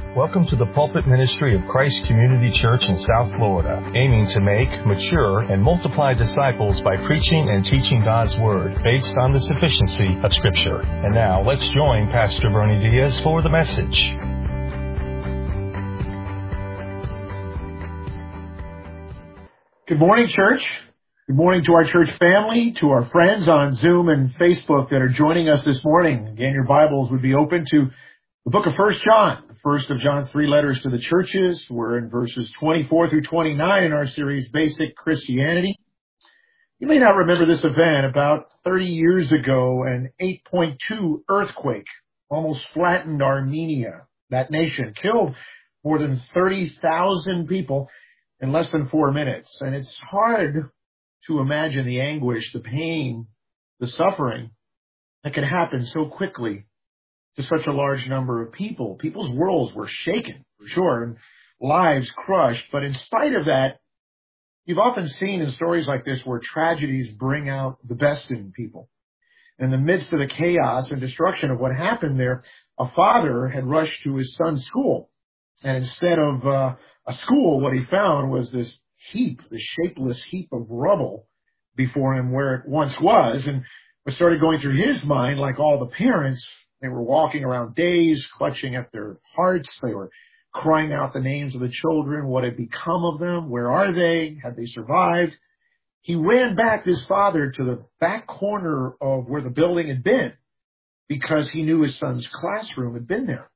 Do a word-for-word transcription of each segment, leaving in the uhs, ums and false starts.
Welcome to the pulpit ministry of Christ Community Church in South Florida, aiming to make, mature, and multiply disciples by preaching and teaching God's Word based on the sufficiency of Scripture. And now, let's join Pastor Bernie Diaz for the message. Good morning, church. Good morning to our church family, to our friends on Zoom and Facebook that are joining us this morning. Again, your Bibles would be open to the book of First John, the first of John's three letters to the churches. We're in verses twenty-four through twenty-nine in our series, Basic Christianity. You may not remember this event. About thirty years ago, an eight point two earthquake almost flattened Armenia, that nation, killed more than thirty thousand people in less than four minutes. And it's hard to imagine the anguish, the pain, the suffering that can happen so quickly to such a large number of people. People's worlds were shaken, for sure, and lives crushed. But in spite of that, you've often seen in stories like this where tragedies bring out the best in people. In the midst of the chaos and destruction of what happened there, a father had rushed to his son's school. And instead of uh, a school, what he found was this heap, this shapeless heap of rubble before him where it once was. And what started going through his mind, like all the parents, they were walking around dazed, clutching at their hearts. They were crying out the names of the children. What had become of them? Where are they? Had they survived? He ran back, his father, to the back corner of where the building had been because he knew his son's classroom had been there.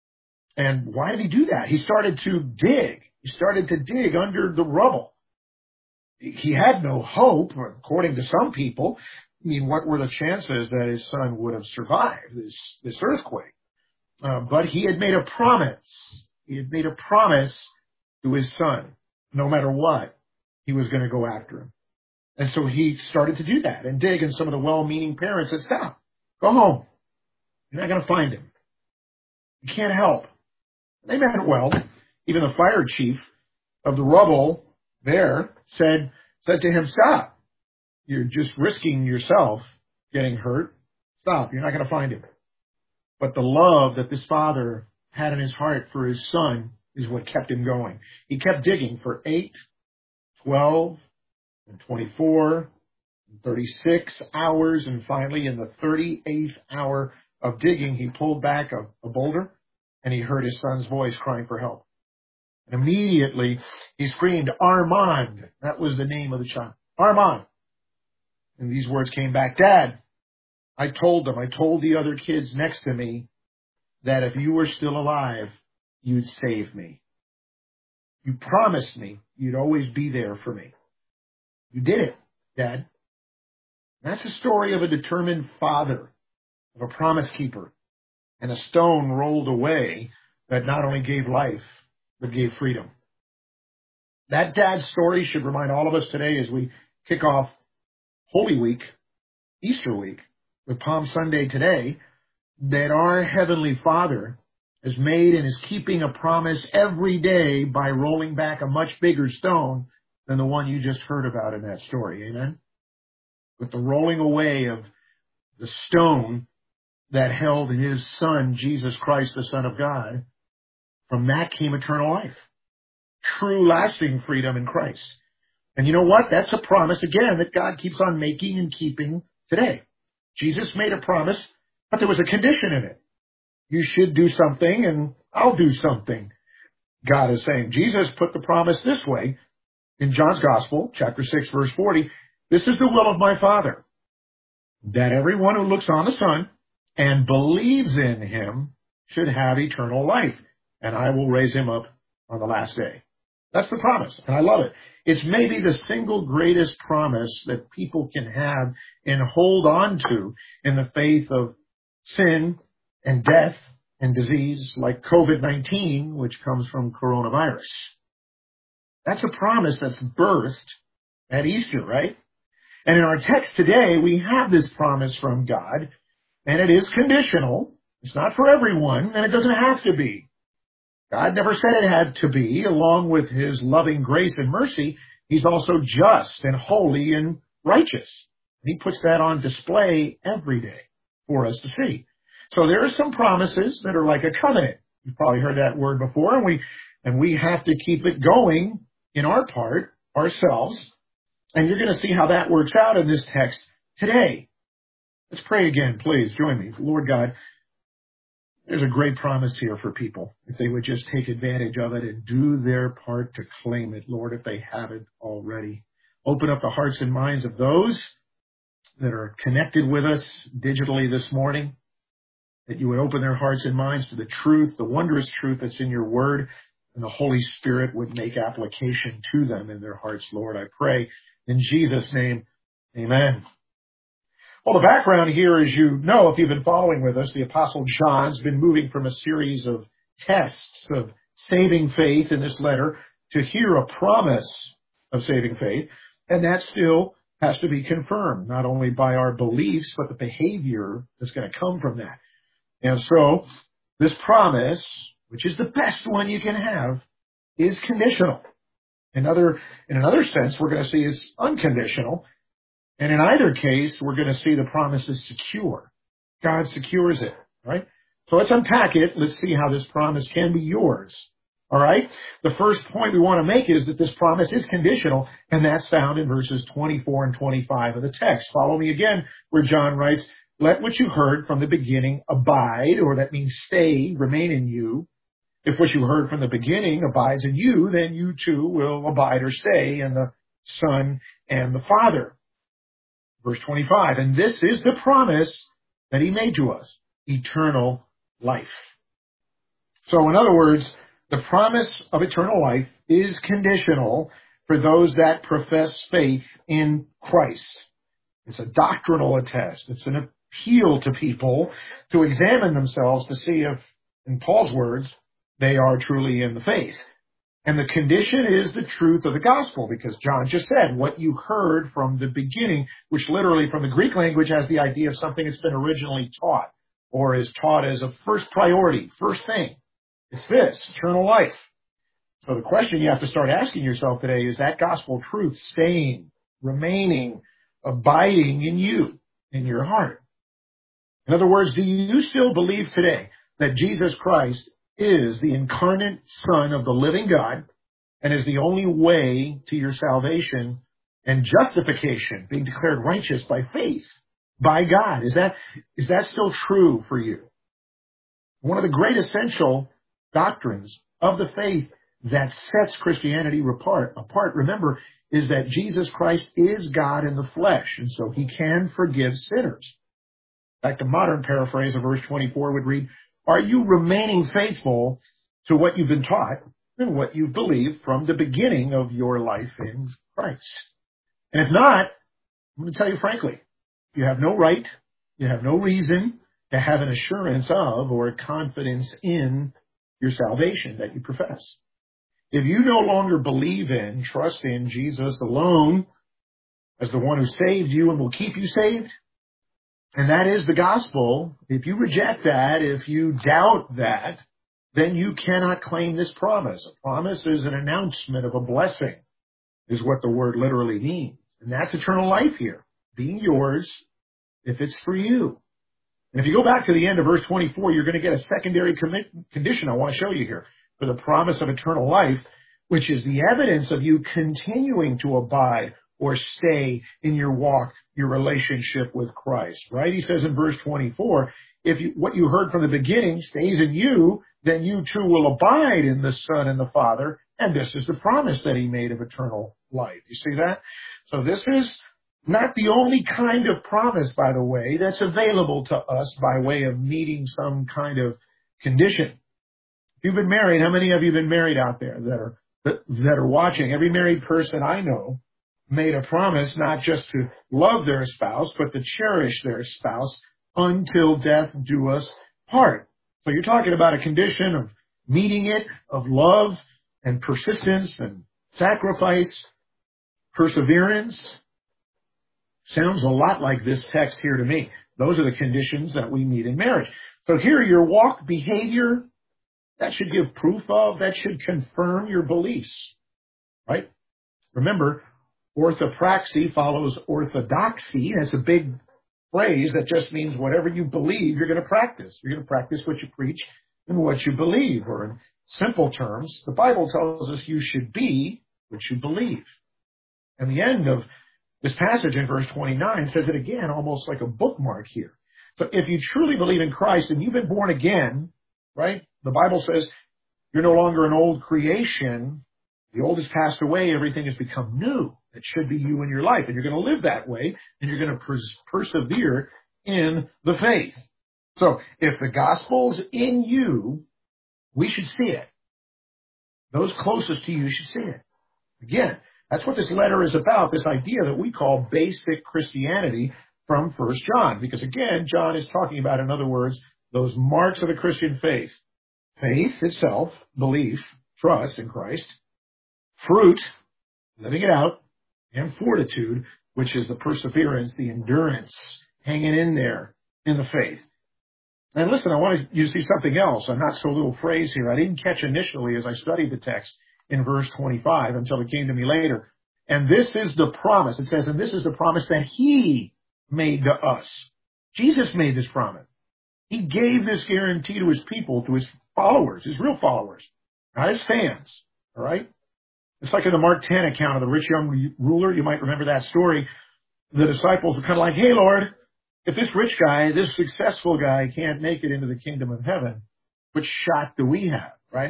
And why did he do that? He started to dig. He started to dig under the rubble. He had no hope, according to some people. I mean, what were the chances that his son would have survived this, this earthquake? Uh, but he had made a promise. He had made a promise to his son. No matter what, he was going to go after him. And so he started to do that and dig, and some of the well-meaning parents said, stop, go home. You're not going to find him. You can't help. They meant well. Even the fire chief of the rubble there said, said to him, stop. You're just risking yourself getting hurt. Stop. You're not going to find him. But the love that this father had in his heart for his son is what kept him going. He kept digging for eight, twelve, and twenty-four, and thirty-six hours. And finally, in the thirty-eighth hour of digging, he pulled back a, a boulder and he heard his son's voice crying for help. And immediately he screamed, Armand. That was the name of the child. Armand. And these words came back, Dad, I told them, I told the other kids next to me that if you were still alive, you'd save me. You promised me you'd always be there for me. You did it, Dad. That's the story of a determined father, of a promise keeper, and a stone rolled away that not only gave life, but gave freedom. That dad's story should remind all of us today as we kick off Holy Week, Easter week, with Palm Sunday today, that our Heavenly Father has made and is keeping a promise every day by rolling back a much bigger stone than the one you just heard about in that story. Amen? With the rolling away of the stone that held his Son, Jesus Christ, the Son of God, from that came eternal life. True, lasting freedom in Christ. And you know what? That's a promise, again, that God keeps on making and keeping today. Jesus made a promise, but there was a condition in it. You should do something, and I'll do something, God is saying. Jesus put the promise this way in John's Gospel, chapter six, verse forty. This is the will of my Father, that everyone who looks on the Son and believes in him should have eternal life, and I will raise him up on the last day. That's the promise, and I love it. It's maybe the single greatest promise that people can have and hold on to in the faith of sin and death and disease like covid nineteen, which comes from coronavirus. That's a promise that's birthed at Easter, right? And in our text today, we have this promise from God, and it is conditional. It's not for everyone, and it doesn't have to be. God never said it had to be. Along with his loving grace and mercy, he's also just and holy and righteous. And he puts that on display every day for us to see. So there are some promises that are like a covenant. You've probably heard that word before, and we, and we have to keep it going in our part, ourselves. And you're going to see how that works out in this text today. Let's pray again, please. Join me. Lord God, there's a great promise here for people. If they would just take advantage of it and do their part to claim it, Lord, if they haven't already. Open up the hearts and minds of those that are connected with us digitally this morning, that you would open their hearts and minds to the truth, the wondrous truth that's in your word, and the Holy Spirit would make application to them in their hearts, Lord. I pray in Jesus' name, amen. Well, the background here, as you know, if you've been following with us, the Apostle John's been moving from a series of tests of saving faith in this letter to here a promise of saving faith, and that still has to be confirmed, not only by our beliefs, but the behavior that's going to come from that. And so this promise, which is the best one you can have, is conditional. In other, in another sense, we're going to see it's unconditional. And in either case, we're going to see the promise is secure. God secures it, right? So let's unpack it. Let's see how this promise can be yours. All right? The first point we want to make is that this promise is conditional, and that's found in verses twenty-four and twenty-five of the text. Follow me again, where John writes, "Let what you heard from the beginning abide," or that means stay, remain in you. If what you heard from the beginning abides in you, then you too will abide or stay in the Son and the Father. Verse twenty-five, "And this is the promise that he made to us, eternal life." So in other words, the promise of eternal life is conditional for those that profess faith in Christ. It's a doctrinal attest. It's an appeal to people to examine themselves to see if, in Paul's words, they are truly in the faith. And the condition is the truth of the gospel, because John just said what you heard from the beginning, which literally from the Greek language has the idea of something that's been originally taught or is taught as a first priority, first thing. It's this, eternal life. So the question you have to start asking yourself today is that gospel truth staying, remaining, abiding in you, in your heart? In other words, do you still believe today that Jesus Christ is the incarnate Son of the living God and is the only way to your salvation and justification, being declared righteous by faith by God? Is that, is that still true for you? One of the great essential doctrines of the faith that sets Christianity apart, apart, remember, is that Jesus Christ is God in the flesh, and so he can forgive sinners. In fact, a modern paraphrase of verse twenty-four would read, "Are you remaining faithful to what you've been taught and what you've believed from the beginning of your life in Christ?" And if not, I'm going to tell you frankly, you have no right, you have no reason to have an assurance of or a confidence in your salvation that you profess. If you no longer believe in, trust in Jesus alone as the one who saved you and will keep you saved, and that is the gospel, if you reject that, if you doubt that, then you cannot claim this promise. A promise is an announcement of a blessing, is what the word literally means. And that's eternal life here, being yours if it's for you. And if you go back to the end of verse twenty-four, you're going to get a secondary commit, condition I want to show you here for the promise of eternal life, which is the evidence of you continuing to abide or stay in your walk, your relationship with Christ, right? He says in verse twenty-four, if you, what you heard from the beginning stays in you, then you too will abide in the Son and the Father, and this is the promise that he made of eternal life. You see that? So this is not the only kind of promise, by the way, that's available to us by way of meeting some kind of condition. If you've been married, how many of you have been married out there that are, that, that are watching? Every married person I know made a promise not just to love their spouse, but to cherish their spouse until death do us part. So you're talking about a condition of meeting it, of love and persistence and sacrifice, perseverance. Sounds a lot like this text here to me. Those are the conditions that we meet in marriage. So here, your walk behavior, that should give proof of, that should confirm your beliefs, right? Remember, orthopraxy follows orthodoxy. That's a big phrase that just means whatever you believe, you're going to practice. You're going to practice what you preach than what you believe. Or in simple terms, the Bible tells us you should be what you believe. And the end of this passage in verse twenty-nine says it again, almost like a bookmark here. So if you truly believe in Christ and you've been born again, right? The Bible says you're no longer an old creation. The old has passed away. Everything has become new. It should be you in your life. And you're going to live that way. And you're going to pers- persevere in the faith. So if the gospel's in you, we should see it. Those closest to you should see it. Again, that's what this letter is about, this idea that we call basic Christianity from First John. Because again, John is talking about, in other words, those marks of the Christian faith. Faith itself, belief, trust in Christ, fruit, living it out, and fortitude, which is the perseverance, the endurance, hanging in there in the faith. And listen, I want you to see something else, a not so little phrase here I didn't catch initially as I studied the text in verse twenty-five until it came to me later. And this is the promise. It says, and this is the promise that he made to us. Jesus made this promise. He gave this guarantee to his people, to his followers, his real followers, not his fans. All right? It's like in the Mark ten account of the rich young ruler. You might remember that story. The disciples were kind of like, hey, Lord, if this rich guy, this successful guy can't make it into the kingdom of heaven, what shot do we have, right?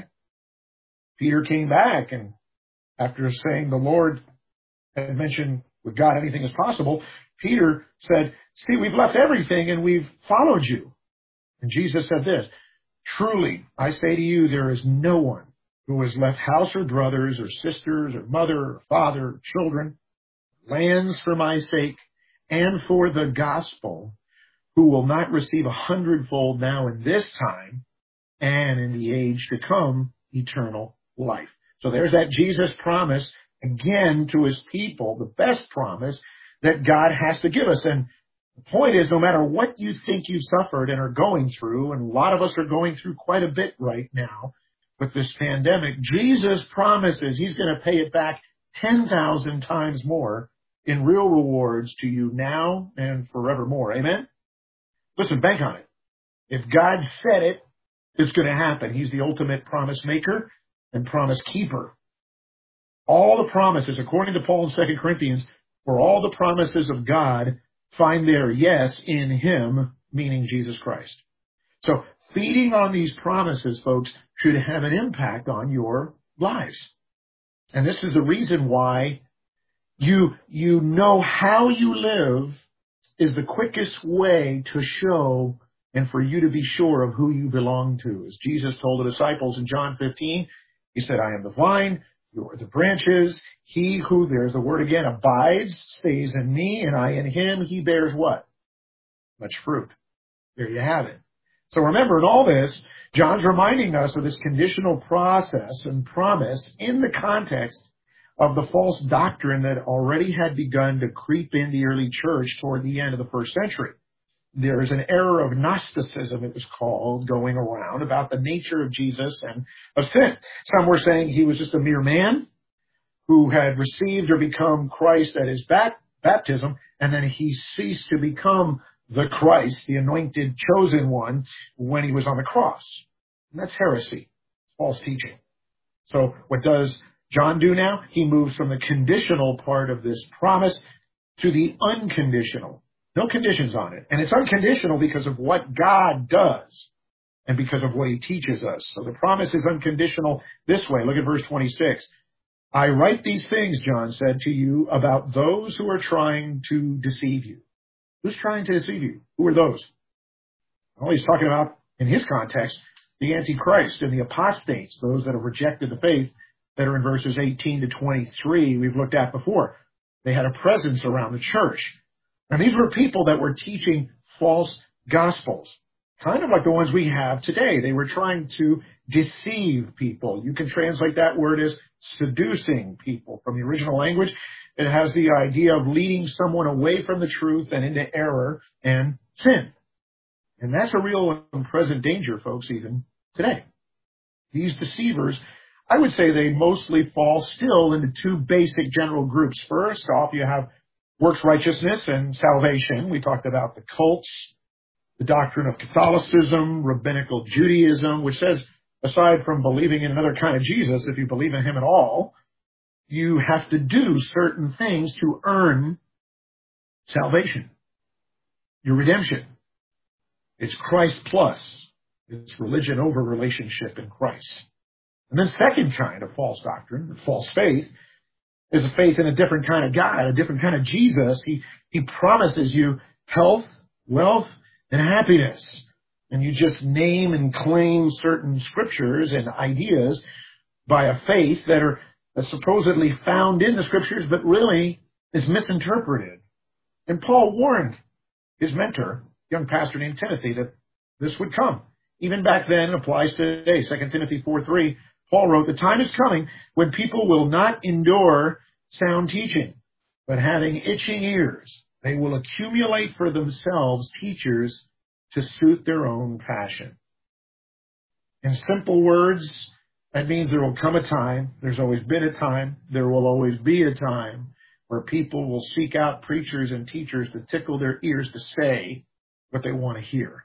Peter came back, and after saying the Lord had mentioned with God anything is possible, Peter said, see, we've left everything and we've followed you. And Jesus said this, truly, I say to you, there is no one who has left house or brothers or sisters or mother or father or children, lands for my sake and for the gospel, who will not receive a hundredfold now in this time and in the age to come eternal life. So there's that Jesus promise again to his people, the best promise that God has to give us. And the point is, no matter what you think you've suffered and are going through, and a lot of us are going through quite a bit right now with this pandemic, Jesus promises he's going to pay it back ten thousand times more in real rewards to you now and forevermore. Amen? Listen, bank on it. If God said it, it's going to happen. He's the ultimate promise maker and promise keeper. All the promises, according to Paul in Second Corinthians, for all the promises of God find their yes in him, meaning Jesus Christ. So feeding on these promises, folks, should have an impact on your lives. And this is the reason why you, you know how you live is the quickest way to show and for you to be sure of who you belong to. As Jesus told the disciples in John fifteen, he said, I am the vine, you are the branches. He who, there's the word again, abides, stays in me, and I in him, he bears what? Much fruit. There you have it. So remember, in all this, John's reminding us of this conditional process and promise in the context of the false doctrine that already had begun to creep in the early church toward the end of the first century. There is an error of Gnosticism, it was called, going around about the nature of Jesus and of sin. Some were saying he was just a mere man who had received or become Christ at his bat- baptism, and then he ceased to become the Christ, the anointed, chosen one, when he was on the cross. And that's heresy, false teaching. So what does John do now? He moves from the conditional part of this promise to the unconditional. No conditions on it. And it's unconditional because of what God does and because of what he teaches us. So the promise is unconditional this way. Look at verse twenty-six. I write these things, John said, to you about those who are trying to deceive you. Who's trying to deceive you? Who are those? Well, he's talking about, in his context, the Antichrist and the apostates, those that have rejected the faith that are in verses eighteen to twenty-three we've looked at before. They had a presence around the church. And these were people that were teaching false gospels, kind of like the ones we have today. They were trying to deceive people. You can translate that word as seducing people. From the original language, it has the idea of leading someone away from the truth and into error and sin. And that's a real and present danger, folks, even today. These deceivers, I would say they mostly fall still into two basic general groups. First off, you have works righteousness and salvation. We talked about the cults the doctrine of Catholicism, rabbinical Judaism, which says, aside from believing in another kind of Jesus, if you believe in him at all, you have to do certain things to earn salvation, your redemption. It's Christ plus. It's religion over relationship in Christ. And then second kind of false doctrine, false faith, is a faith in a different kind of God, a different kind of Jesus. He, he promises you health, wealth, and happiness. And you just name and claim certain scriptures and ideas by a faith that are supposedly found in the scriptures, but really is misinterpreted. And Paul warned his mentor, young pastor named Timothy, that this would come. Even back then, it applies today. Second Timothy four three, Paul wrote, "The time is coming when people will not endure sound teaching, but having itching ears, they will accumulate for themselves teachers to suit their own passion." In simple words, that means there will come a time, there's always been a time, there will always be a time where people will seek out preachers and teachers to tickle their ears to say what they want to hear.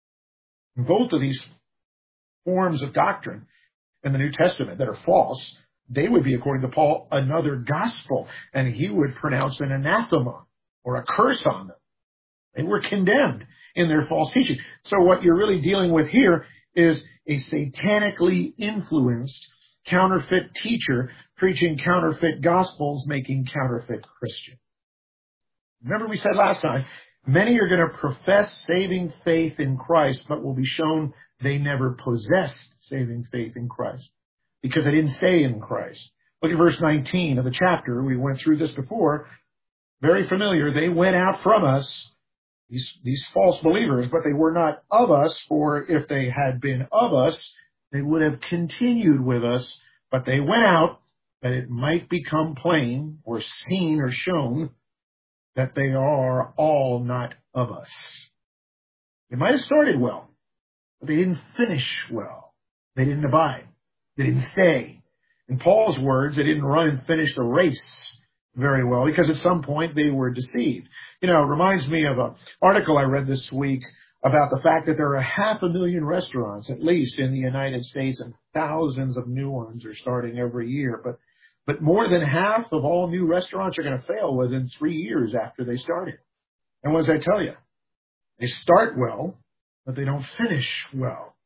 And both of these forms of doctrine in the New Testament that are false, they would be, according to Paul, another gospel, and he would pronounce an anathema or a curse on them. They were condemned in their false teaching. So what you're really dealing with here is a satanically influenced counterfeit teacher preaching counterfeit gospels, making counterfeit Christians. Remember we said last time, many are going to profess saving faith in Christ, but will be shown they never possessed saving faith in Christ because they didn't stay in Christ. Look at verse nineteen of the chapter. We went through this before. Very familiar. They went out from us, these, these false believers, but they were not of us, for if they had been of us, they would have continued with us, but they went out that it might become plain or seen or shown that they are all not of us. They might have started well, but they didn't finish well. They didn't abide. They didn't stay. In Paul's words, they didn't run and finish the race very well because at some point they were deceived. You know, it reminds me of an article I read this week about the fact that there are half a million restaurants, at least in the United States, and thousands of new ones are starting every year. But But more than half of all new restaurants are going to fail within three years after they started. And what does that tell you? They start well, but they don't finish well.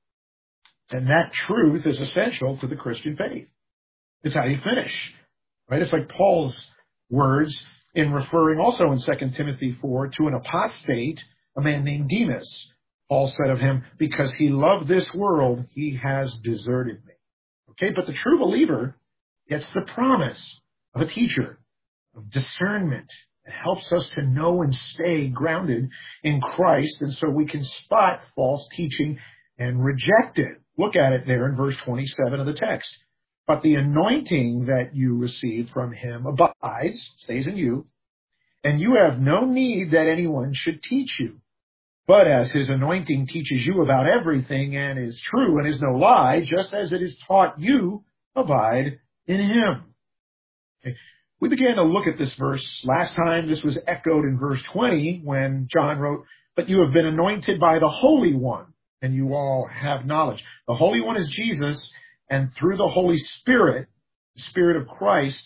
And that truth is essential to the Christian faith. It's how you finish, right? It's like Paul's words in referring also in Second Timothy four to an apostate, a man named Demas. Paul said of him, because he loved this world, he has deserted me. Okay, but the true believer gets the promise of a teacher, of discernment. It helps us to know and stay grounded in Christ, and so we can spot false teaching and reject it. Look at it there in verse twenty-seven of the text. But the anointing that you received from him abides, stays in you, and you have no need that anyone should teach you. But as his anointing teaches you about everything and is true and is no lie, just as it is taught you, abide in him. Okay. We began to look at this verse last time. This was echoed in verse twenty when John wrote, but you have been anointed by the Holy One, and you all have knowledge. The Holy One is Jesus, and through the Holy Spirit, the Spirit of Christ,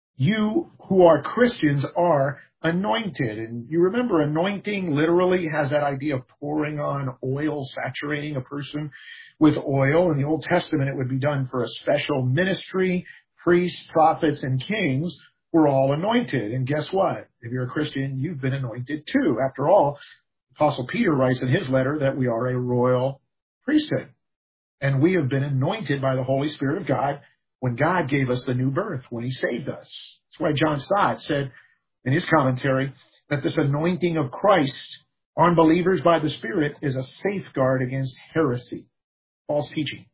you who are Christians are anointed. And you remember anointing literally has that idea of pouring on oil, saturating a person with oil. In the Old Testament, it would be done for a special ministry. Priests, prophets, and kings were all anointed. And guess what? If you're a Christian, you've been anointed too. After all, Apostle Peter writes in his letter that we are a royal priesthood. And we have been anointed by the Holy Spirit of God when God gave us the new birth, when he saved us. That's why John Stott said in his commentary that this anointing of Christ on believers by the Spirit is a safeguard against heresy, false teaching.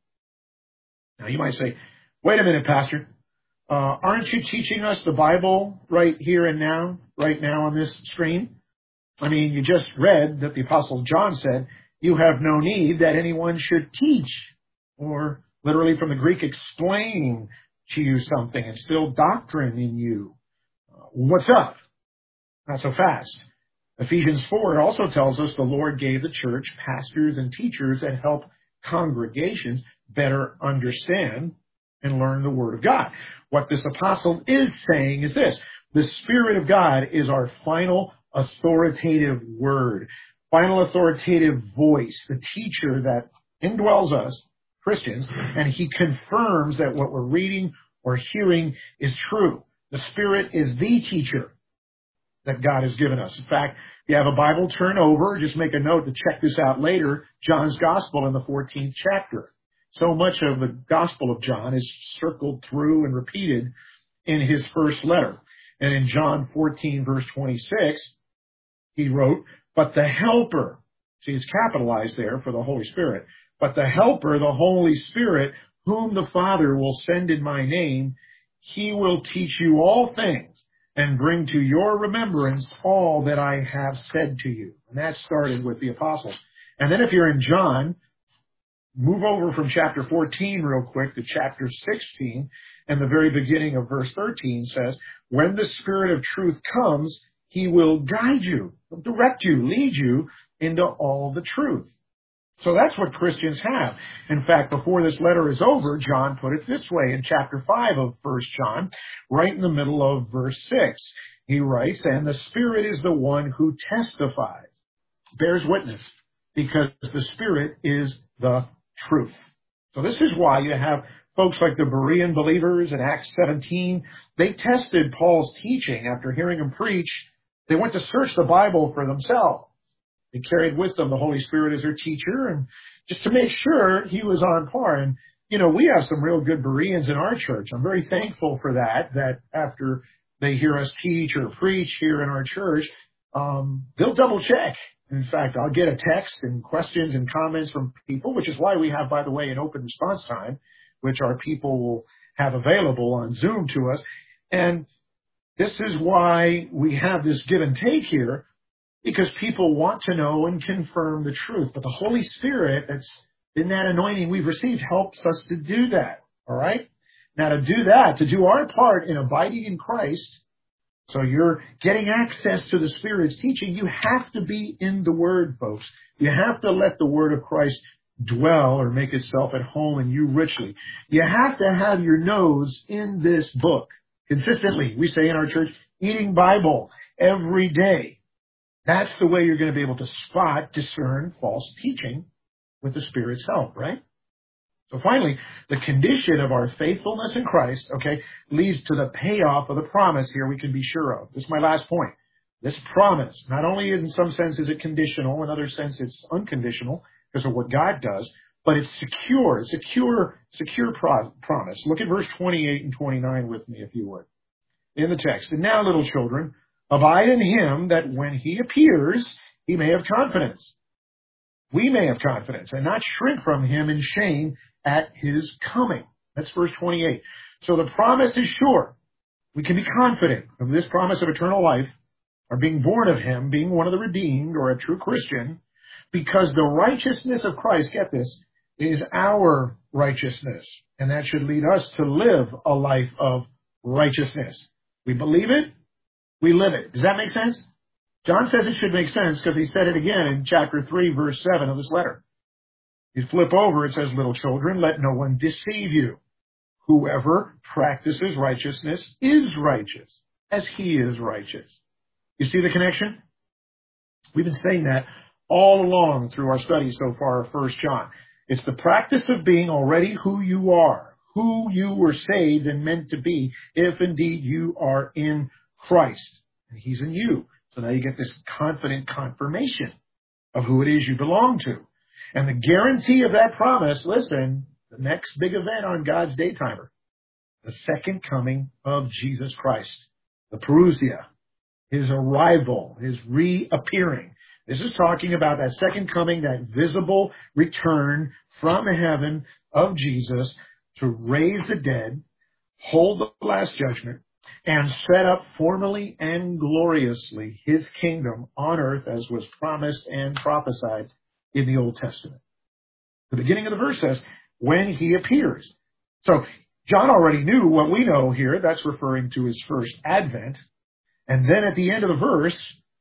Now you might say, wait a minute, Pastor. Uh, aren't you teaching us the Bible right here and now, right now on this screen? I mean, you just read that the Apostle John said, you have no need that anyone should teach, or literally from the Greek, explain to you something. Instill doctrine in you. Uh, what's up? Not so fast. Ephesians four also tells us the Lord gave the church pastors and teachers that help congregations better understand and learn the Word of God. What this apostle is saying is this: the Spirit of God is our final authoritative word, final authoritative voice, the teacher that indwells us, Christians, and he confirms that what we're reading or hearing is true. The Spirit is the teacher that God has given us. In fact, if you have a Bible, turn over, just make a note to check this out later, John's Gospel in the fourteenth chapter. So much of the Gospel of John is circled through and repeated in his first letter. And in John fourteen, verse twenty-six, he wrote, but the Helper, see, it's capitalized there for the Holy Spirit, but the Helper, the Holy Spirit, whom the Father will send in my name, he will teach you all things and bring to your remembrance all that I have said to you. And that started with the apostles. And then if you're in John, move over from chapter fourteen real quick to chapter sixteen, and the very beginning of verse thirteen says, when the Spirit of truth comes, he will guide you, direct you, lead you into all the truth. So that's what Christians have. In fact, before this letter is over, John put it this way in chapter five of First John, right in the middle of verse six. He writes, and the Spirit is the one who testifies, bears witness, because the Spirit is the truth. So this is why you have folks like the Berean believers in Acts seventeen. They tested Paul's teaching after hearing him preach. They went to search the Bible for themselves. They carried with them the Holy Spirit as their teacher, and just to make sure he was on par. And, you know, we have some real good Bereans in our church. I'm very thankful for that, that after they hear us teach or preach here in our church, um, they'll double check. In fact, I'll get a text and questions and comments from people, which is why we have, by the way, an open response time, which our people will have available on Zoom to us. And this is why we have this give and take here, because people want to know and confirm the truth. But the Holy Spirit that's in that anointing we've received helps us to do that. All right? Now, to do that, to do our part in abiding in Christ, so you're getting access to the Spirit's teaching, you have to be in the Word, folks. You have to let the Word of Christ dwell or make itself at home in you richly. You have to have your nose in this book consistently. We say in our church, eating Bible every day. That's the way you're going to be able to spot, discern false teaching with the Spirit's help, right? So finally, the condition of our faithfulness in Christ, okay, leads to the payoff of the promise here we can be sure of. This is my last point. This promise, not only in some sense is it conditional, in other sense it's unconditional because of what God does, but it's secure, it's secure, secure pro- promise. Look at verse twenty-eight and twenty-nine with me, if you would, in the text. And now, little children, abide in him, that when he appears, he may have confidence. We may have confidence and not shrink from him in shame at his coming. That's verse twenty-eight. So the promise is sure. We can be confident of this promise of eternal life, or being born of him, being one of the redeemed, or a true Christian, because the righteousness of Christ, get this, is our righteousness. And that should lead us to live a life of righteousness. We believe it. We live it. Does that make sense? John says it should make sense because he said it again in chapter three, verse seven of this letter. You flip over, it says, little children, let no one deceive you. Whoever practices righteousness is righteous, as he is righteous. You see the connection? We've been saying that all along through our study so far of First John. It's the practice of being already who you are, who you were saved and meant to be, if indeed you are in Christ. And he's in you. So now you get this confident confirmation of who it is you belong to. And the guarantee of that promise, listen, the next big event on God's day timer, the second coming of Jesus Christ, the parousia, his arrival, his reappearing. This is talking about that second coming, that visible return from heaven of Jesus to raise the dead, hold the last judgment, and set up formally and gloriously his kingdom on earth as was promised and prophesied in the Old Testament. The beginning of the verse says, when he appears. So John already knew what we know here. That's referring to his first advent. And then at the end of the verse,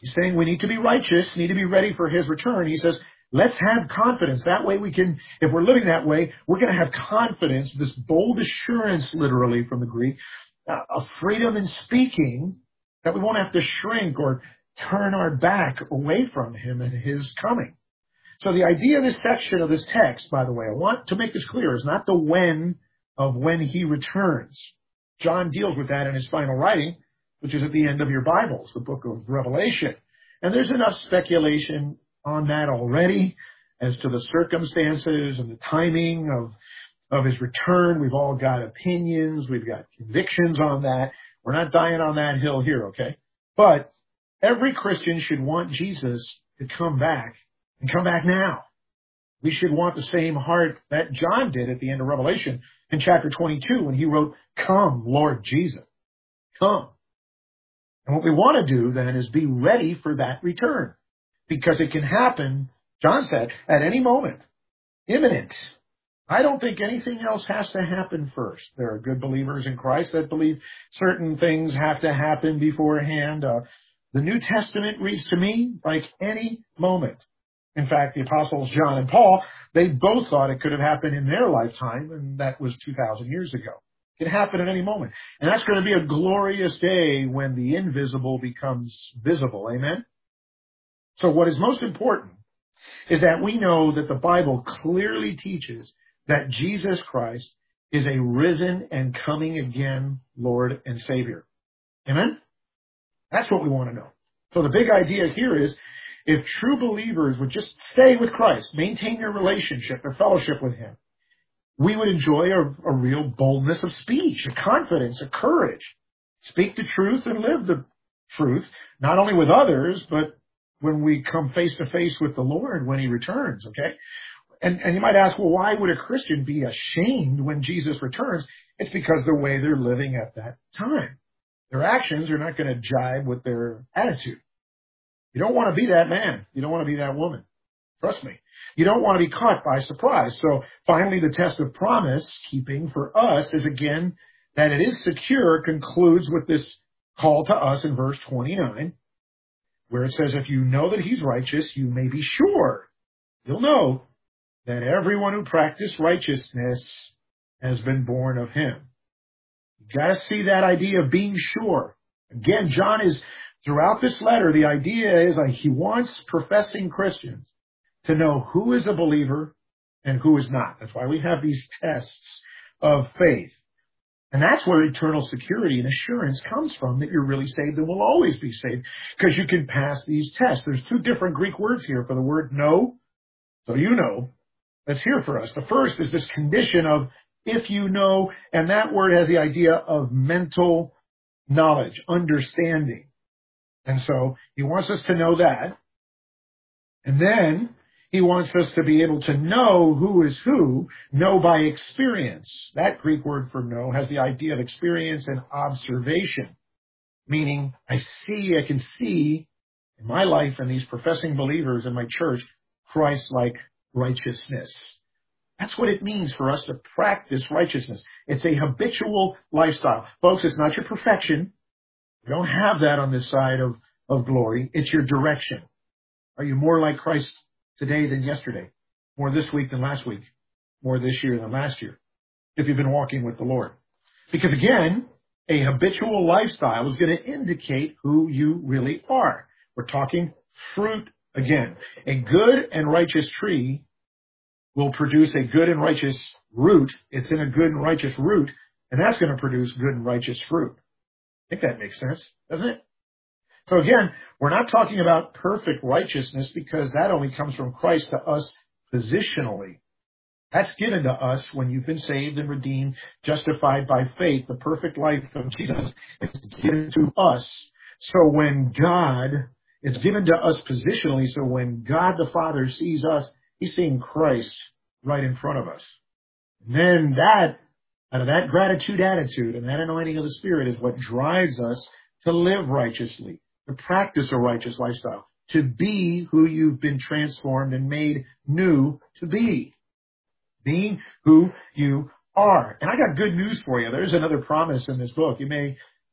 He's saying we need to be righteous, need to be ready for his return. He says, let's have confidence. That way we can, if we're living that way, we're going to have confidence, this bold assurance, literally from the Greek, uh, a freedom in speaking, that we won't have to shrink or turn our back away from him and his coming. So the idea of this section of this text, by the way, I want to make this clear, is not the when of when he returns. John deals with that in his final writing, which is at the end of your Bibles, the book of Revelation. And there's enough speculation on that already as to the circumstances and the timing of, of his return. We've all got opinions. We've got convictions on that. We're not dying on that hill here, okay? But every Christian should want Jesus to come back and come back now. We should want the same heart that John did at the end of Revelation in chapter twenty-two when he wrote, "Come, Lord Jesus, come." And what we want to do then is be ready for that return, because it can happen, John said, at any moment, imminent. I don't think anything else has to happen first. There are good believers in Christ that believe certain things have to happen beforehand. Uh, the New Testament reads to me like any moment. In fact, the apostles John and Paul, they both thought it could have happened in their lifetime, and that was two thousand years ago. It can happen at any moment. And that's going to be a glorious day when the invisible becomes visible. Amen? So what is most important is that we know that the Bible clearly teaches that Jesus Christ is a risen and coming again Lord and Savior. Amen? That's what we want to know. So the big idea here is, if true believers would just stay with Christ, maintain their relationship, their fellowship with him, we would enjoy a, a real boldness of speech, a confidence, a courage. Speak the truth and live the truth, not only with others, but when we come face to face with the Lord when he returns, okay? And, and you might ask, well, why would a Christian be ashamed when Jesus returns? It's because the way they're living at that time. Their actions are not going to jibe with their attitude. You don't want to be that man. You don't want to be that woman. Trust me. You don't want to be caught by surprise. So finally, the test of promise keeping for us is, again, that it is secure, concludes with this call to us in verse twenty-nine, where it says, if you know that he's righteous, you may be sure. You'll know that everyone who practices righteousness has been born of him. You've got to see that idea of being sure. Again, John is, throughout this letter, the idea is like he wants professing Christians to know who is a believer and who is not. That's why we have these tests of faith. And that's where eternal security and assurance comes from, that you're really saved and will always be saved, because you can pass these tests. There's two different Greek words here for the word know, so you know. That's here for us. The first is this condition of if you know, and that word has the idea of mental knowledge, understanding. And so he wants us to know that. And then he wants us to be able to know who is who, know by experience. That Greek word for know has the idea of experience and observation, meaning I see, I can see in my life and these professing believers in my church, Christ-like righteousness. That's what it means for us to practice righteousness. It's a habitual lifestyle. Folks, it's not your perfection. You don't have that on this side of, of glory. It's your direction. Are you more like Christ today than yesterday? More this week than last week? More this year than last year? If you've been walking with the Lord. Because again, a habitual lifestyle is going to indicate who you really are. We're talking fruit again. A good and righteous tree will produce a good and righteous root. It's in a good and righteous root, and that's going to produce good and righteous fruit. I think that makes sense, doesn't it? So again, we're not talking about perfect righteousness, because that only comes from Christ to us positionally. That's given to us when you've been saved and redeemed, justified by faith. The perfect life of Jesus is given to us. So when God, it's given to us positionally, so when God the Father sees us, he's seeing Christ right in front of us. And then that, out of that gratitude attitude and that anointing of the Spirit is what drives us to live righteously, to practice a righteous lifestyle, to be who you've been transformed and made new to be. Being who you are. And I got good news for you. There's another promise in this book. You may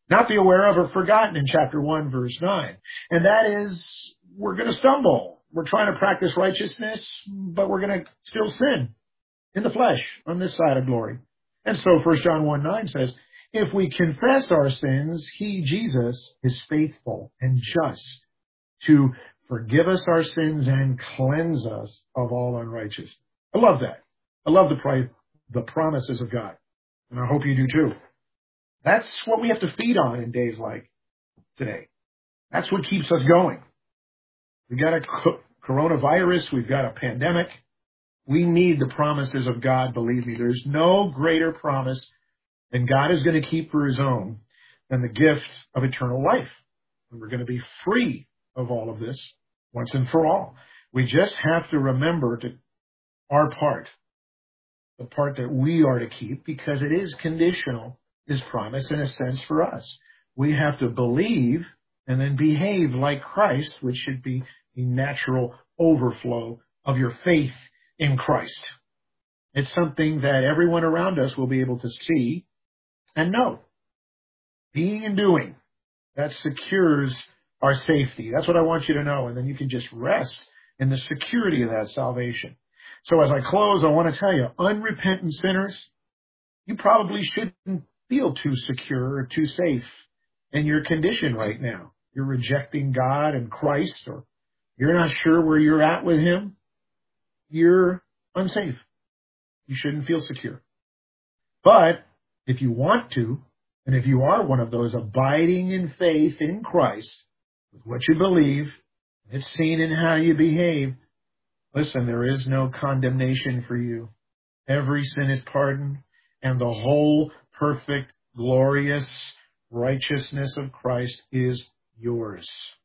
not be aware of or forgotten in chapter one, verse nine. And that is, we're going to stumble. We're trying to practice righteousness, but we're going to still sin in the flesh on this side of glory. And so First John one nine says, if we confess our sins, he, Jesus, is faithful and just to forgive us our sins and cleanse us of all unrighteousness. I love that. I love the, pri- the promises of God. And I hope you do too. That's what we have to feed on in days like today. That's what keeps us going. We've got a co- coronavirus. We've got a pandemic. We need the promises of God, believe me. There's no greater promise than God is going to keep for his own than the gift of eternal life. And we're going to be free of all of this once and for all. We just have to remember to our part, the part that we are to keep, because it is conditional, his promise in a sense for us. We have to believe and then behave like Christ, which should be the natural overflow of your faith in Christ. It's something that everyone around us will be able to see and know. Being and doing, that secures our safety. That's what I want you to know. And then you can just rest in the security of that salvation. So as I close, I want to tell you, unrepentant sinners, you probably shouldn't feel too secure or too safe in your condition right now. You're rejecting God and Christ, or you're not sure where you're at with him. You're unsafe. You shouldn't feel secure. But if you want to, and if you are one of those abiding in faith in Christ, with what you believe, it's seen in how you behave, listen, there is no condemnation for you. Every sin is pardoned, and the whole perfect, glorious righteousness of Christ is yours.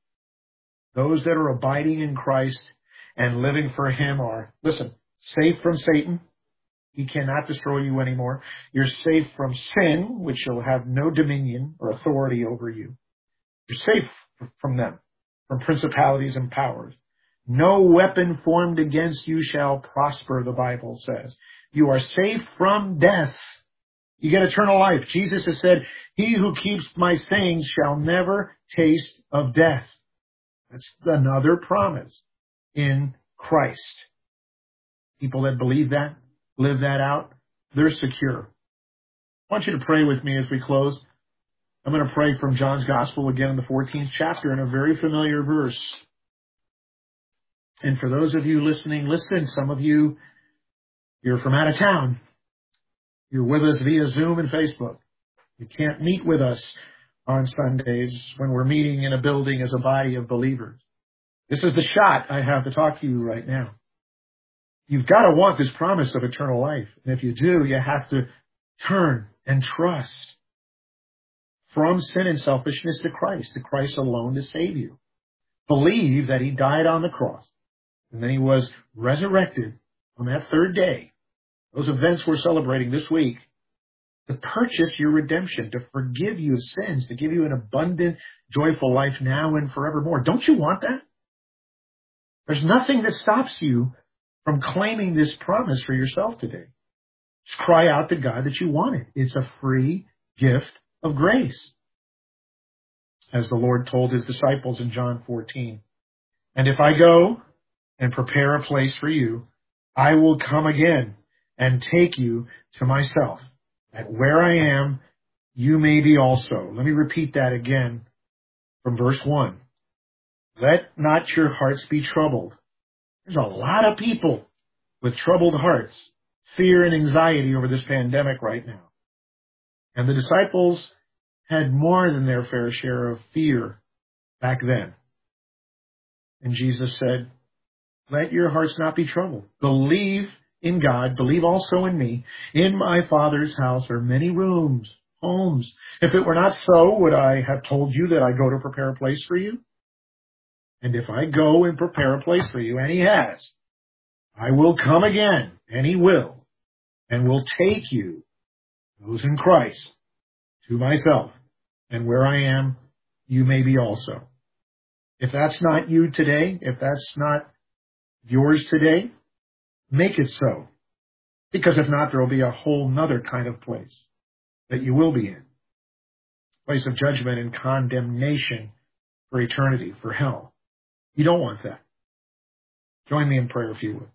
Those that are abiding in Christ and living for him are, listen, safe from Satan. He cannot destroy you anymore. You're safe from sin, which shall have no dominion or authority over you. You're safe from them, from principalities and powers. No weapon formed against you shall prosper, the Bible says. You are safe from death. You get eternal life. Jesus has said, he who keeps my sayings shall never taste of death. That's another promise in Christ. People that believe that, live that out, they're secure. I want you to pray with me as we close. I'm going to pray from John's Gospel again in the fourteenth chapter in a very familiar verse. And for those of you listening, listen, some of you, you're from out of town. You're with us via Zoom and Facebook. You can't meet with us on Sundays when we're meeting in a building as a body of believers. This is the shot I have to talk to you right now. You've got to want this promise of eternal life. And if you do, you have to turn and trust from sin and selfishness to Christ, to Christ alone to save you. Believe that he died on the cross and then he was resurrected on that third day. Those events we're celebrating this week to purchase your redemption, to forgive you of sins, to give you an abundant, joyful life now and forevermore. Don't you want that? There's nothing that stops you from claiming this promise for yourself today. Just cry out to God that you want it. It's a free gift of grace. As the Lord told his disciples in John fourteen, and if I go and prepare a place for you, I will come again and take you to myself, that where I am, you may be also. Let me repeat that again from verse one. Let not your hearts be troubled. There's a lot of people with troubled hearts, fear and anxiety over this pandemic right now. And the disciples had more than their fair share of fear back then. And Jesus said, let your hearts not be troubled. Believe in God. Believe also in me. In my Father's house are many rooms, homes. If it were not so, would I have told you that I go to prepare a place for you? And if I go and prepare a place for you, and he has, I will come again, and he will, and will take you, those in Christ, to myself. And where I am, you may be also. If that's not you today, if that's not yours today, make it so. Because if not, there will be a whole nother kind of place that you will be in. place of judgment and condemnation for eternity, for hell. You don't want that. Join me in prayer if you would.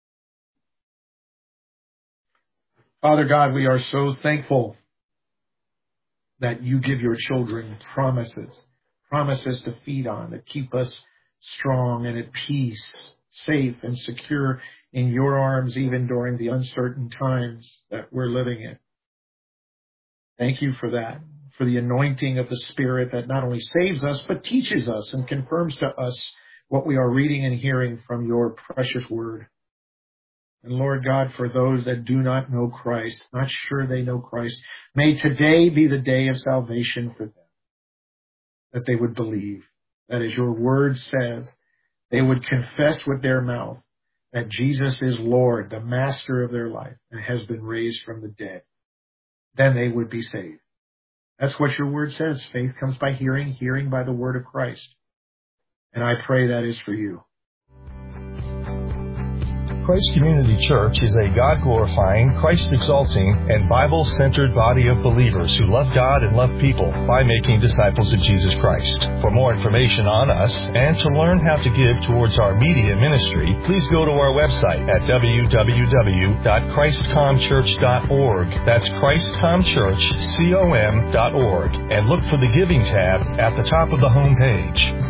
Father God, we are so thankful that you give your children promises, promises to feed on, that keep us strong and at peace, safe and secure in your arms, even during the uncertain times that we're living in. Thank you for that, for the anointing of the Spirit that not only saves us, but teaches us and confirms to us what we are reading and hearing from your precious word. And Lord God, for those that do not know Christ, not sure they know Christ, may today be the day of salvation for them, that they would believe, that as your word says, they would confess with their mouth that Jesus is Lord, the master of their life, and has been raised from the dead. Then they would be saved. That's what your word says. Faith comes by hearing, hearing by the word of Christ. And I pray that is for you. Christ Community Church is a God-glorifying, Christ-exalting, and Bible-centered body of believers who love God and love people by making disciples of Jesus Christ. For more information on us and to learn how to give towards our media ministry, please go to our website at w w w dot christ com church dot org. That's christ com church com dot org. And look for the Giving tab at the top of the home page.